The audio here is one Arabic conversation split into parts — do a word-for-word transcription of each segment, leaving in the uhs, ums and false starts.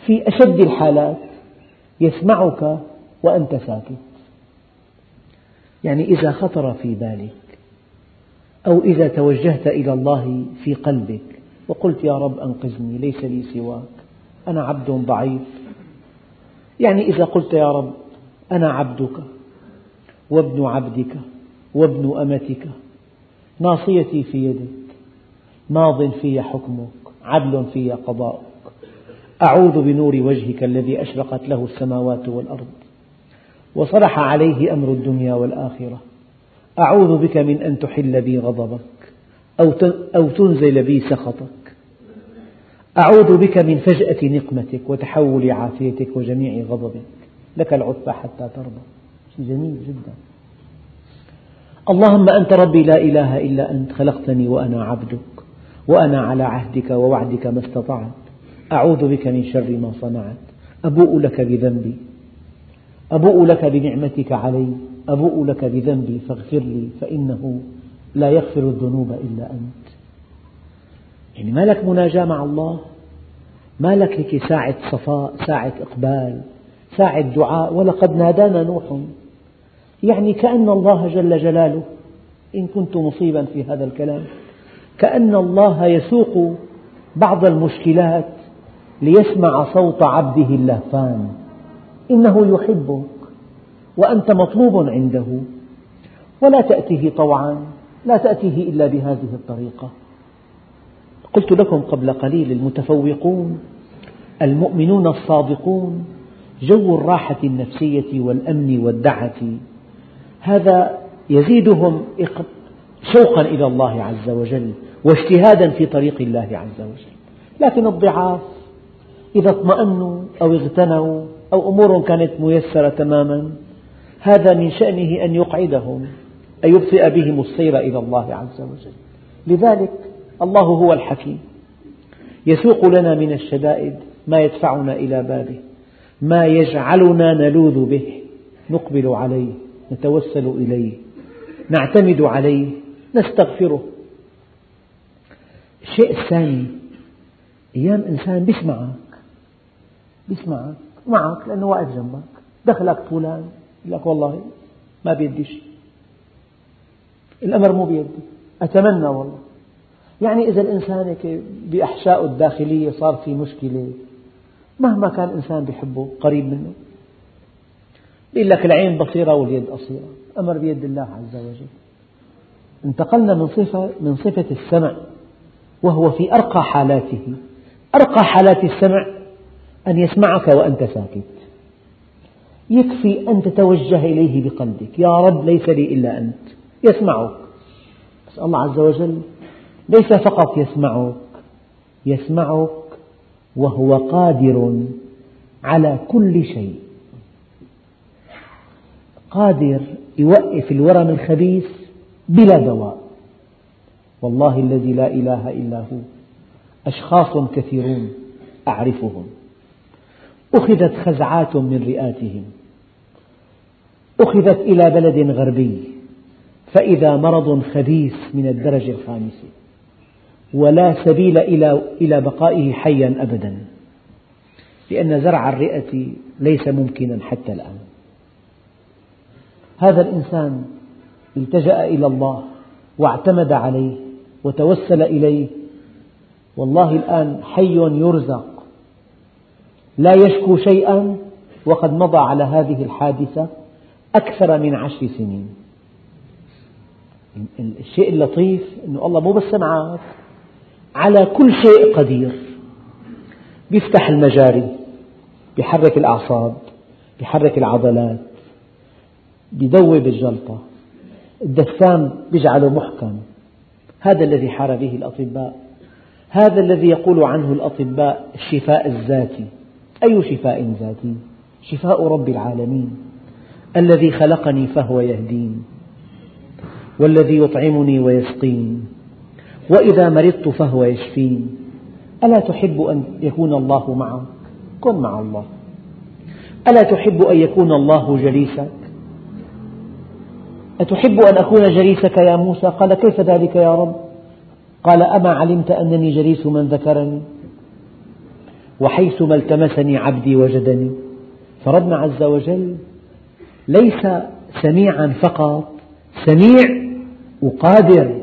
في أشد الحالات يسمعك وأنت ساكت. يعني إذا خطر في بالك أو إذا توجهت إلى الله في قلبك وقلت يا رب أنقذني ليس لي سواك أنا عبد ضعيف، يعني إذا قلت يا رب أنا عبدك وابن عبدك وابن أمتك ناصيتي في يدك ماض في حكمك عدل في قضاؤك، أعوذ بنور وجهك الذي أشرقت له السماوات والأرض وصلح عليه أمر الدنيا والآخرة، أعوذ بك من أن تحل بي غضبك أو تنزل بي سخطك، أعوذ بك من فجأة نقمتك وتحول عافيتك وجميع غضبك، لك العتبى حتى ترضى. شيء جميل جدا. اللهم أنت ربي لا إله إلا أنت خلقتني وأنا عبدك وأنا على عهدك ووعدك ما استطعت، أعوذ بك من شر ما صنعت، أبوء لك بذنبي أبوء لك بنعمتك علي، أبوء لك بذنبي فاغفر لي فإنه لا يغفر الذنوب إلا أنت. يعني ما لك مناجاة مع الله، ما لك هيك ساعة صفاء ساعة إقبال ساعة دعاء، ولقد نادانا نوح، يعني كأن الله جل جلاله، إن كنت مصيبا في هذا الكلام، كأن الله يسوق بعض المشكلات ليسمع صوت عبده اللهفان، إنه يحبك وأنت مطلوب عنده، ولا تأتيه طوعا، لا تأتيه إلا بهذه الطريقة. قلت لكم قبل قليل المتفوقون المؤمنون الصادقون جو الراحة النفسية والأمن والدعة، هذا يزيدهم شوقا إلى الله عز وجل واجتهادا في طريق الله عز وجل. لكن الضعاف إذا اطمأنوا أو اغتنوا أو أمور كانت ميسرة تماما، هذا من شأنه أن يقعدهم أن يبطئ بهم السير إلى الله عز وجل. لذلك الله هو الحكيم، يسوق لنا من الشدائد ما يدفعنا إلى بابه، ما يجعلنا نلوذ به، نقبل عليه، نتوسل إليه، نعتمد عليه، نستغفره. الشيء الثاني، أيام إنسان بيسمعك بيسمعك معك لأنه واقف جنبك، دخلك فلان يقول لك والله ما بيدي شيء، الأمر مو بيدي، أتمنى والله. يعني إذا الإنسان بأحشائه الداخلية صار في مشكلة، مهما كان إنسان بيحبه قريب منه، يقول لك العين بصيرة واليد قصيرة، أمر بيد الله عز وجل. انتقلنا من صفة من صفة السمع وهو في أرقى حالاته. أرقى حالات السمع أن يسمعك وأنت ساكت، يكفي أن تتوجه إليه بقلبك، يا رب ليس لي إلا أنت، يسمعك. بس الله عز وجل ليس فقط يسمعك، يسمعك وهو قادر على كل شيء، قادر يوقف الورم الخبيث بلا دواء. والله الذي لا إله إلا هو أشخاص كثيرون أعرفهم أخذت خزعات من رئاتهم، أخذت إلى بلد غربي فإذا مرض خبيث من الدرجة الخامسة ولا سبيل إلى بقائه حيا أبدا، لأن زرع الرئة ليس ممكنا حتى الآن. هذا الإنسان التجأ إلى الله واعتمد عليه وتوسل إليه، والله الآن حي يرزق لا يشكو شيئا، وقد مضى على هذه الحادثة أكثر من عشر سنين. الشيء اللطيف أنه الله مو بس سمعك، على كل شيء قدير، بيفتح المجاري، بيحرك الأعصاب، بيحرك العضلات، بيذوب الجلطة، الدسام بيجعله محكم. هذا الذي حار به الأطباء، هذا الذي يقول عنه الأطباء الشفاء الذاتي. أي شفاء ذاتي؟ شفاء رب العالمين الذي خلقني فهو يهدين، والذي يطعمني ويسقين، وإذا مرضت فهو يشفين. ألا تحب أن يكون الله معك؟ كن مع الله. ألا تحب أن يكون الله جليسك؟ أتحب أن أكون جليسك يا موسى؟ قال كيف ذلك يا رب؟ قال أما علمت أنني جليس من ذكرني؟ وحيثما التمسني عبدي وجدني. فربنا عز وجل ليس سميعا فقط، سميع وقادر.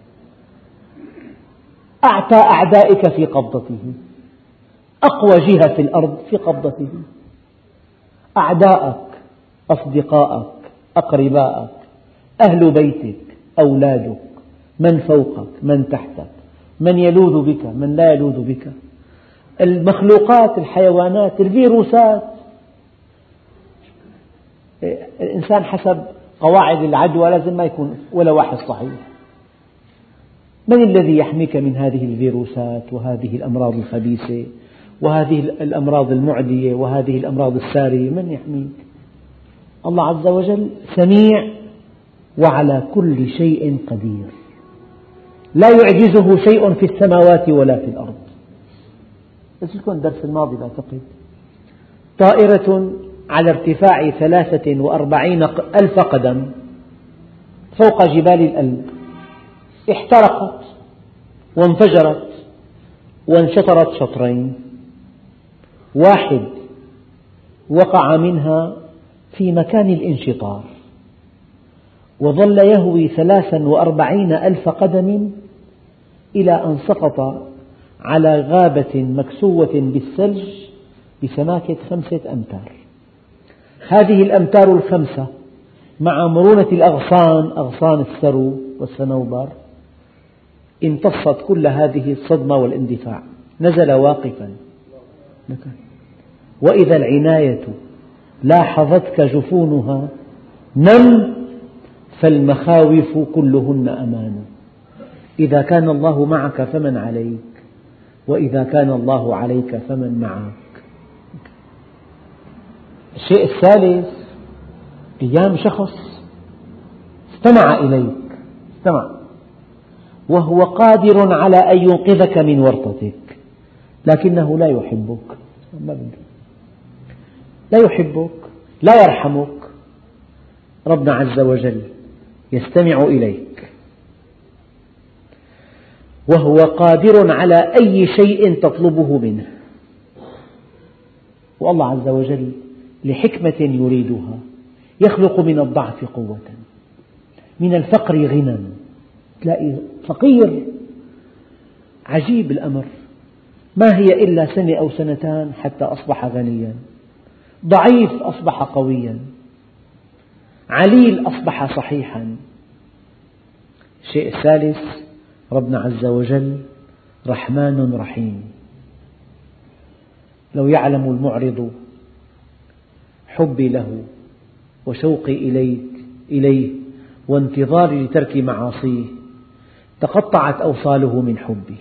أعتى أعدائك في قبضته، أقوى جهة في الأرض في قبضته. أعداءك، أصدقائك، أقربائك، أهل بيتك، أولادك، من فوقك، من تحتك، من يلوذ بك، من لا يلوذ بك، المخلوقات، الحيوانات، الفيروسات. الإنسان حسب قواعد العدوى لازم ما يكون ولا واحد صحيح. من الذي يحميك من هذه الفيروسات وهذه الأمراض الخبيثة وهذه الأمراض المعدية وهذه الأمراض السارية؟ من يحميك؟ الله عز وجل سميع وعلى كل شيء قدير، لا يعجزه شيء في السماوات ولا في الأرض. قلت لكم الدرس الماضي بعتقد، طائرة على ارتفاع ثلاثة وأربعين ألف قدم فوق جبال الألب احترقت وانفجرت وانشطرت شطرين، واحد وقع منها في مكان الانشطار وظل يهوي ثلاثا وأربعين ألف قدم إلى أن سقط على غابة مكسوة بالثلج بسماكة خمسة أمتار. هذه الأمتار الخمسة مع مرونة الأغصان، أغصان السرو والصنوبر، امتصت كل هذه الصدمة والاندفاع، نزل واقفا. وإذا العناية لاحظتك جفونها نم فالمخاوف كلهن أمان. إذا كان الله معك فمن عليك، وإذا كان الله عليك فمن معك. الشيء الثالث، أيام شخص استمع إليك، استمع، وهو قادر على أن ينقذك من ورطتك، لكنه لا يحبك، ما بده، لا يحبك، لا يرحمك. ربنا عز وجل يستمع إليك وهو قادر على أي شيء تطلبه منه. والله عز وجل لحكمة يريدها يخلق من الضعف قوة، من الفقر غنى. تلاقي فقير عجيب الأمر، ما هي إلا سنة أو سنتان حتى أصبح غنيا، ضعيف أصبح قويا، عليل أصبح صحيحا. الشيء الثالث، ربنا عز وجل رحمن رحيم. لو يعلم المعرض حبي له وشوقي إليك إليه وانتظاري لترك معاصيه تقطعت أوصاله من حبي.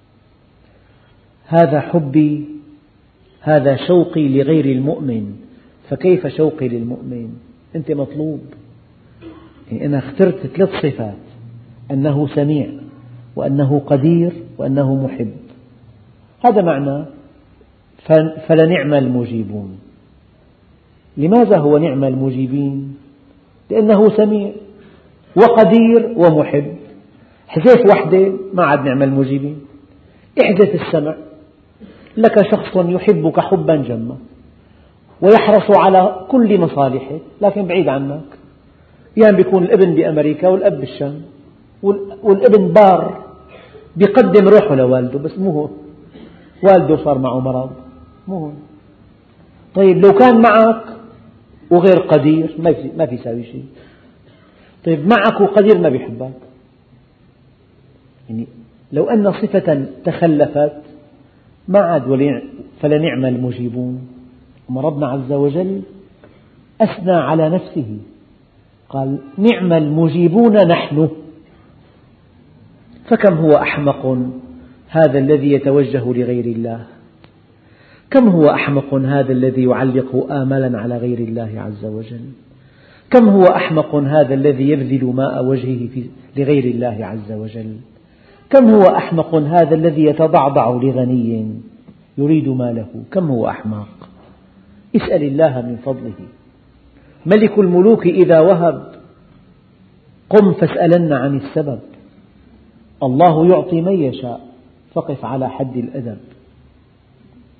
هذا حبي، هذا شوقي لغير المؤمن، فكيف شوقي للمؤمن؟ أنت مطلوب. يعني أنا اخترت ثلاث صفات: أنه سميع، وأنه قدير، وأنه محب. هذا معنى فلنعم المجيبون. لماذا هو نعم المجيبين؟ لأنه سميع وقدير ومحب. حذف وحدة ما عاد نعم المجيبين. احذف السمع، لك شخص يحبك حبا جما ويحرص على كل مصالحك لكن بعيد عنك. يعني بيكون الابن بأمريكا والأب بالشام، والابن بار بيقدم روحه لوالده، بس مو هو، والده صار معه مرض، مو هو. طيب لو كان معك وغير قدير ما في يساوي شيء. طيب معك وقدير ما بيحبك. يعني لو أن صفة تخلفت ما عاد فلنعم المجيبون. أما ربنا عز وجل أثنى على نفسه قال نعم المجيبون نحن. فكم هو أحمق هذا الذي يتوجه لغير الله، كم هو أحمق هذا الذي يعلق آملا على غير الله عز وجل، كم هو أحمق هذا الذي يبذل ماء وجهه لغير الله عز وجل، كم هو أحمق هذا الذي يتضعضع لغني يريد ماله، كم هو أحمق. اسأل الله من فضله. ملك الملوك إذا وهب قم فاسألن عن السبب. الله يعطي من يشاء فقف على حد الأدب.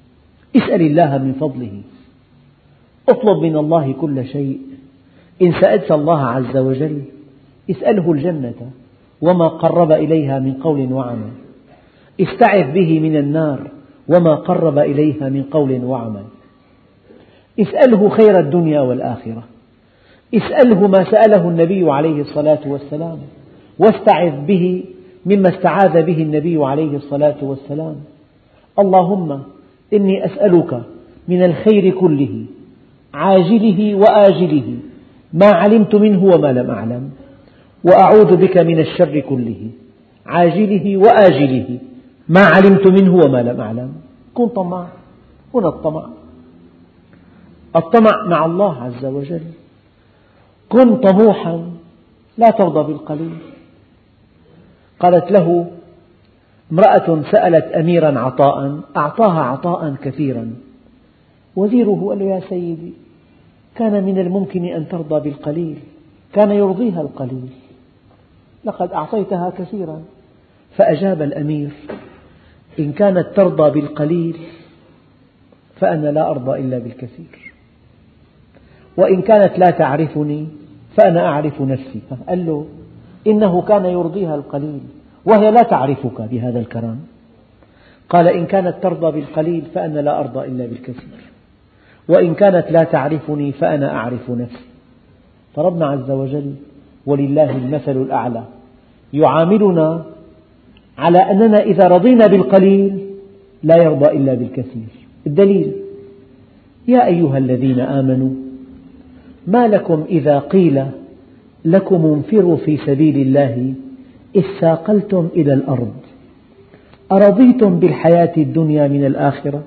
اسأل الله من فضله، اطلب من الله كل شيء. إن سألت الله عز وجل اسأله الجنة وما قرب إليها من قول وعمل، استعذ به من النار وما قرب إليها من قول وعمل. اسأله خير الدنيا والآخرة، اسأله ما سأله النبي عليه الصلاة والسلام، واستعذ به مما استعاذ به النبي عليه الصلاة والسلام. اللهم إني أسألك من الخير كله عاجله وآجله ما علمت منه وما لم أعلم، وأعوذ بك من الشر كله عاجله وآجله ما علمت منه وما لم أعلم. كن طماع. هنا الطمع، الطمع مع الله عز وجل. كن طموحا لا ترضى بالقليل. قالت له امرأة سألت أميرا عطاء أعطاها عطاء كثيرا، وزيره قال له يا سيدي كان من الممكن أن ترضى بالقليل، كان يرضيها القليل، لقد أعطيتها كثيرا. فأجاب الأمير إن كانت ترضى بالقليل فأنا لا أرضى إلا بالكثير، وإن كانت لا تعرفني فأنا أعرف نفسي. قال له إنه كان يرضيها القليل وهي لا تعرفك بهذا الكرم. قال إن كانت ترضى بالقليل فأنا لا أرضى إلا بالكثير، وإن كانت لا تعرفني فأنا أعرف نفسي. فربنا عز وجل ولله المثل الأعلى يعاملنا على أننا إذا رضينا بالقليل لا يرضى إلا بالكثير. الدليل يا أيها الذين آمنوا ما لكم إذا قيل لكم انفروا في سبيل الله اثاقلتم إلى الأرض أرضيتم بالحياة الدنيا من الآخرة.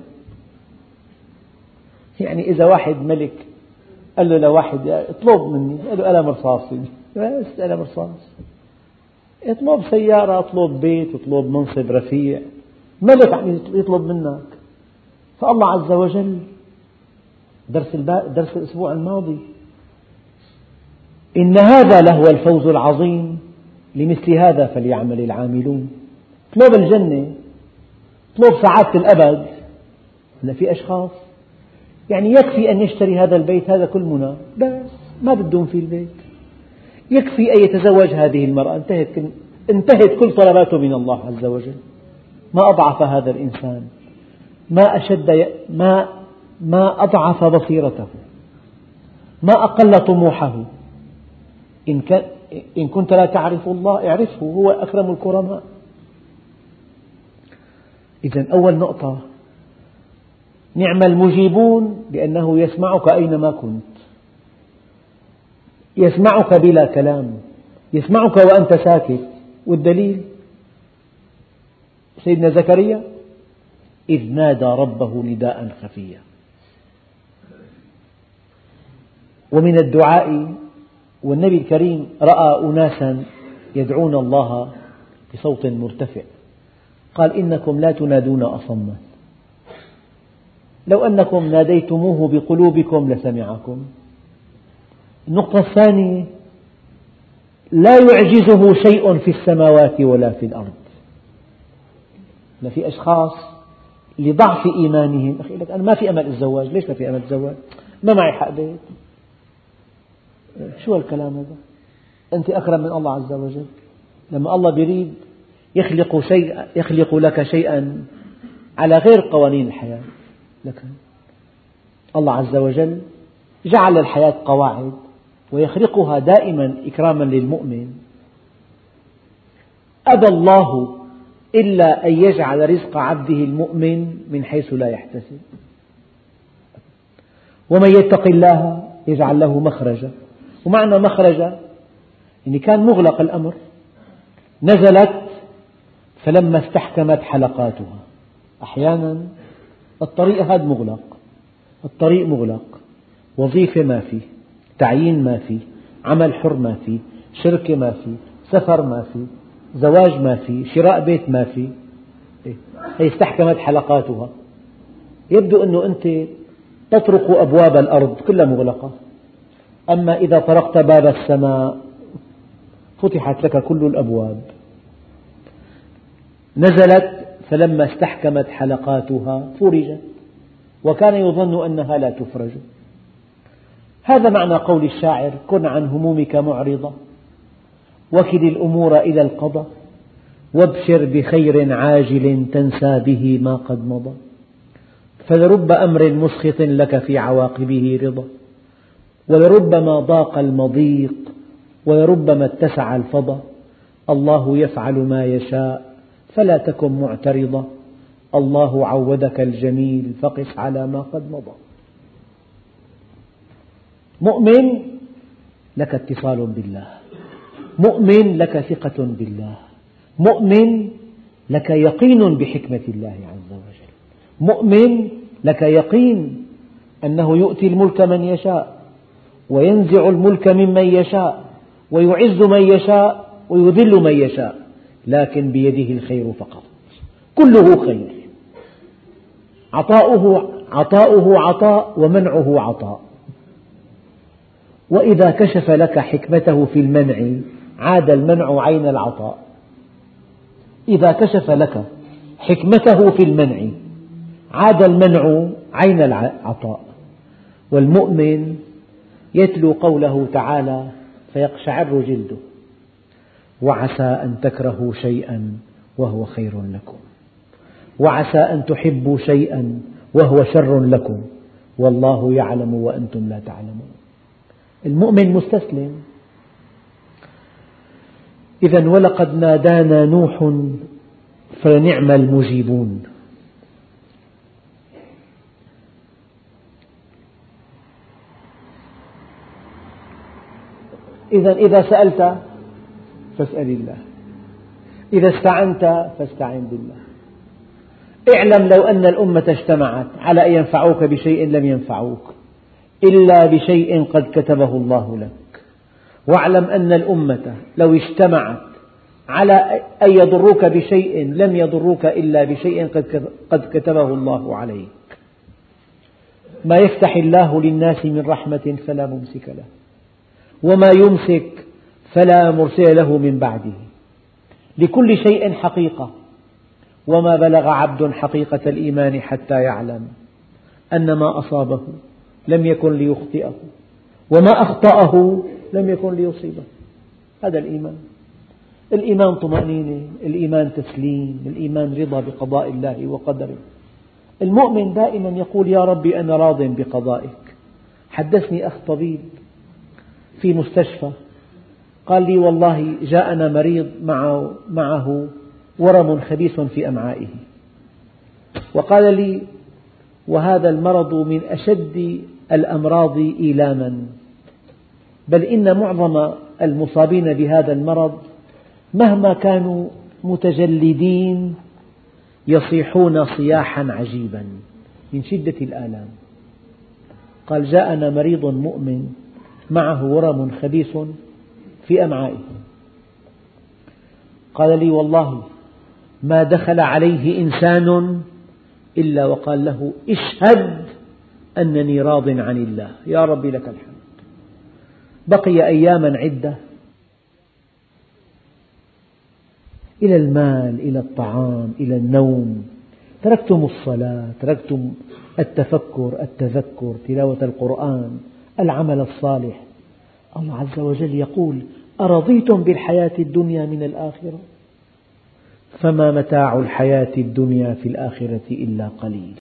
يعني إذا واحد ملك قال له لواحد اطلب مني، قال له قلم رصاصي، بس قلم رصاص. اطلب سيارة، اطلب بيت، اطلب منصب رفيع، ملك عم يطلب منك. فالله عز وجل درس, درس الأسبوع الماضي إن هذا لهو الفوز العظيم لمثل هذا فليعمل العاملون. اطلب الجنة، اطلب سعادة الأبد. هلا في أشخاص يعني يكفي أن يشتري هذا البيت، هذا كل منى، بس ما بدهم في البيت. يكفي أن يتزوج هذه المرأة، انتهت انتهت كل طلباته من الله عز وجل. ما أضعف هذا الإنسان، ما أشد، ما ما أضعف بصيرته، ما أقل طموحه. إن كان إن كنت لا تعرف الله اعرفه، هو أكرم الكرماء. إذن أول نقطة نعم المجيبون لأنه يسمعك أينما كنت، يسمعك بلا كلام، يسمعك وأنت ساكت. والدليل سيدنا زكريا إذ نادى ربه نداء خفيا. ومن الدعاء، والنبي الكريم رأى أناسا يدعون الله بصوت مرتفع، قال إنكم لا تنادون أصما، لو أنكم ناديتموه بقلوبكم لسمعكم. النقطة الثانية لا يعجزه شيء في السماوات ولا في الأرض. في أشخاص لضعف إيمانهم أخي لك أنا ما في أمل الزواج. ليش ما في أمل الزواج؟ ما معي حق بيت. شو الكلام هذا؟ أنت أكرم من الله عز وجل. لما الله يريد يخلق شيء، يخلق لك شيئا على غير قوانين الحياة. لكن الله عز وجل جعل الحياة قواعد ويخلقها دائما إكراما للمؤمن. أبى الله إلا أن يجعل رزق عبده المؤمن من حيث لا يحتسب. ومن يتق الله يجعل له مخرجا. ومعنى مخرجا يعني كان مغلق الأمر، نزلت فلما استحكمت حلقاتها. أحيانا الطريق هذا مغلق، الطريق مغلق، وظيفة ما في، تعيين ما في، عمل حر ما في، شركة ما في، سفر ما في، زواج ما في، شراء بيت ما في. هي استحكمت حلقاتها. يبدو أنه أنت تطرق أبواب الأرض كلها مغلقة، أما إذا طرقت باب السماء فتحت لك كل الأبواب. نزلت فلما استحكمت حلقاتها فرجت. وكان يظن أنها لا تفرج. هذا معنى قول الشاعر: كن عن همومك معرضة، وكل الأمور إلى القضاء، وابشر بخير عاجل تنسى به ما قد مضى، فلرب أمر مسخط لك في عواقبه رضا، ولربما ضاق المضيق، ولربما اتسع الفضا، الله يفعل ما يشاء فلا تكن معترضا، الله عودك الجميل فقس على ما قد مضى. مؤمن لك اتصال بالله، مؤمن لك ثقة بالله، مؤمن لك يقين بحكمة الله عز وجل، مؤمن لك يقين أنه يؤتي الملك من يشاء، وينزع الملك ممن يشاء، ويعز من يشاء ويذل من يشاء، لكن بيده الخير فقط، كله خير، عطاؤه عطاؤه عطاء ومنعه عطاء. وإذا كشف لك حكمته في المنع عاد المنع عين العطاء، إذا كشف لك حكمته في المنع عاد المنع عين العطاء. والمؤمن يتلو قوله تعالى فيقشعر جلده: وعسى أن تكرهوا شيئا وهو خير لكم، وعسى أن تحبوا شيئا وهو شر لكم، والله يعلم وأنتم لا تعلمون. المؤمن مستسلم. إذن ولقد نادانا نوح فلنعم المجيبون. إذن إذا سألت فاسأل الله، إذا استعنت فاستعن بالله. اعلم لو أن الأمة اجتمعت على أن ينفعوك بشيء لم ينفعوك إلا بشيء قد كتبه الله لك، واعلم أن الأمة لو اجتمعت على أن يضروك بشيء لم يضروك إلا بشيء قد كتبه الله عليك. ما يفتح الله للناس من رحمة فلا ممسك له، وما يمسك فلا مرسل له من بعده. لكل شيء حقيقة، وما بلغ عبد حقيقة الإيمان حتى يعلم أن ما أصابه لم يكن ليخطئه، وما أخطأه لم يكن ليصيبه. هذا الإيمان. الإيمان طمأنينة، الإيمان تسليم، الإيمان رضا بقضاء الله وقدره. المؤمن دائما يقول: يا ربي أنا راض بقضائك. حدثني أخ طبيب في مستشفى قال لي: والله جاءنا مريض معه, معه ورم خبيث في أمعائه، وقال لي: وهذا المرض من أشد الأمراض إيلاما، بل إن معظم المصابين بهذا المرض مهما كانوا متجلدين يصيحون صياحا عجيبا من شدة الآلام. قال: جاءنا مريض مؤمن معه ورم خبيث في أمعائه، قال لي: والله ما دخل عليه إنسان إلا وقال له: اشهد أنني راض عن الله، يا ربي لك الحمد. بقي أياما عدة، إلى المال، إلى الطعام، إلى النوم، تركتم الصلاة، تركتم التفكر، التذكر، تلاوة القرآن، العمل الصالح. الله عز وجل يقول: أرضيتم بالحياة الدنيا من الآخرة؟ فما متاع الحياة الدنيا في الآخرة إلا قليل.